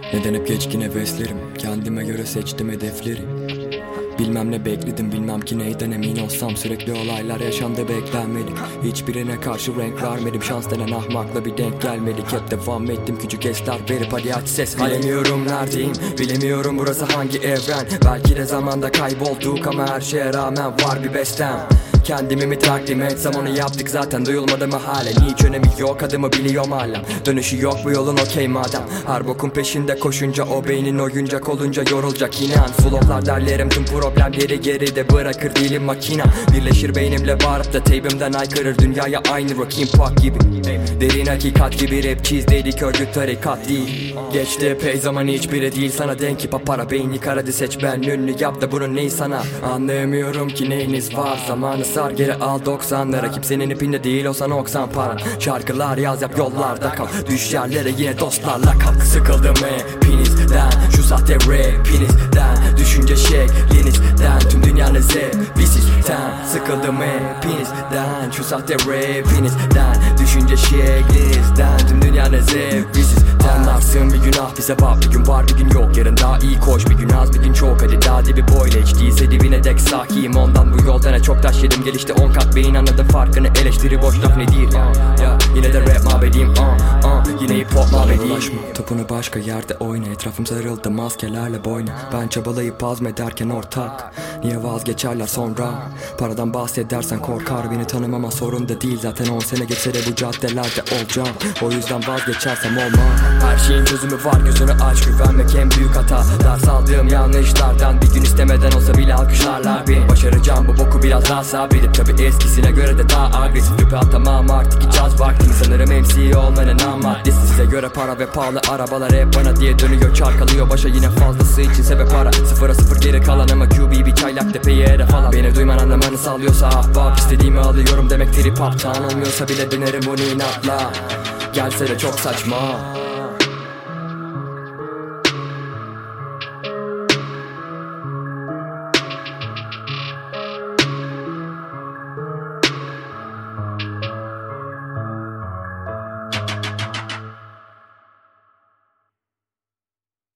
Neden hep geçkin heveslerim, kendime göre seçtim hedefleri. Bilmem ne bekledim, bilmem ki neyden emin olsam. Sürekli olaylar yaşandı, beklenmedik. Hiçbirine karşı renk vermedim. Şans denen ahmakla bir denk gelmedik. Hep devam ettim küçük esler verip hadi aç ses. Bilemiyorum neredeyim, bilemiyorum burası hangi evren. Belki de zamanda kaybolduk ama her şeye rağmen var bir bestem. Kendimi mi takdim etsem, onu yaptık zaten, duyulmadı mı halen? Hiç önemi yok, adımı biliyorum hala. Dönüşü yok bu yolun, okey madem. Her bokun peşinde koşunca, o beynin oyuncak olunca yorulacak inan. Flowlar derlerim, tüm problemleri geride bırakır değilim makina. Birleşir beynimle bağırıp da teybimden aykırır dünyaya aynı Rock Impact gibi. Derin hakikat gibi rap çizdeydik, örgüt tarikat değil. Geçti epey zaman, hiçbiri değil sana denk. Hip hop para beyni karadı, seç ben ünlü yap da bunun neyi sana. Anlayamıyorum ki neyiniz var, zamanı sar geri al 90'lara. Kimsenin ipinde değil olsa 90 para. Şarkılar yaz yap, yollarda kal, düş yerlere yine dostlarla kal. Sıkıldım hepinizden, şu sahte rapinizden, düşünce şeklinizden, tüm dünyanın zevksizden. Sıkıldım hepinizden, şu sahte rapinizden, düşünce şeklinizden, tüm dünyanın zevksizden. Anlarsın bir günah bize bak, bir gün var bir gün yok. Yarın daha iyi koş, bir gün az bir gün çok. Hadi daha dibi boyla, hiç değilse dibine dek sakiyim. Ondan bu yolda ne çok taş yedim, gelişte 10 kat beyin, anladım farkını. Eleştiri boş laf nedir yine de rap mabediyim yine hip hop mabediyim. Topunu başka yerde oyna, etrafım sarıldı maskelerle boyna. Ben çabalayıp azmederken ortak, niye vazgeçerler sonra? Paradan bahsedersen korkar, beni tanımama sorun da değil. Zaten 10 sene geçse de bu caddelerde olacağım. O yüzden vazgeçersem olmam. Her şeyin çözümü var, gözünü aç, güvenmek en büyük hata. Ders aldığım yanlışlardan, bir gün istemeden olsa bile alkışlarlar beni. Başaracağım bu boku biraz daha sabredip, tabi eskisine göre de daha agresif. Rüpe atamam artık, hiç az vaktim. Sanırım MC olmanın ham maddesi. Size göre para ve pahalı arabalar hep bana diye dönüyor, çarkalıyor başa yine fazlası için sebep para. Sıfıra sıfır geri kalan ama QB bir çaylak tepeye ere falan. Beni duyman anlamanı sağlıyorsa ahbap, istediğimi alıyorum demek trip hop. Olmuyorsa bile denerim bunu inatla, gelse de çok saçma.